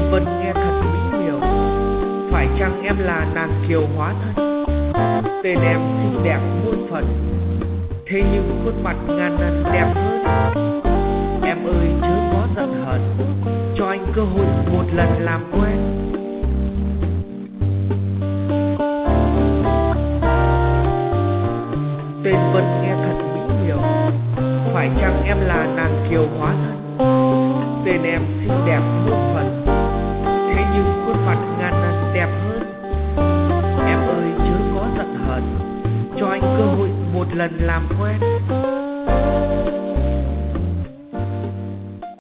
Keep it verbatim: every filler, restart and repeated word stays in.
Vân nghe thật mỹ miều, phải chăng em là nàng kiều hóa thân? Tên em xinh đẹp muôn phần, thế nhưng khuôn mặt ngàn lần đẹp hơn. Em ơi chớ có giận hờn, cho anh cơ hội một lần làm quen. Tên Vân nghe thật mỹ miều, phải chăng em là nàng kiều hóa thân? Tên em xinh đẹp muôn phần, thế nhưng khuôn mặt ngàn lần đẹp hơn. Em ơi chớ có giận hờn, cho anh cơ hội một lần làm quen.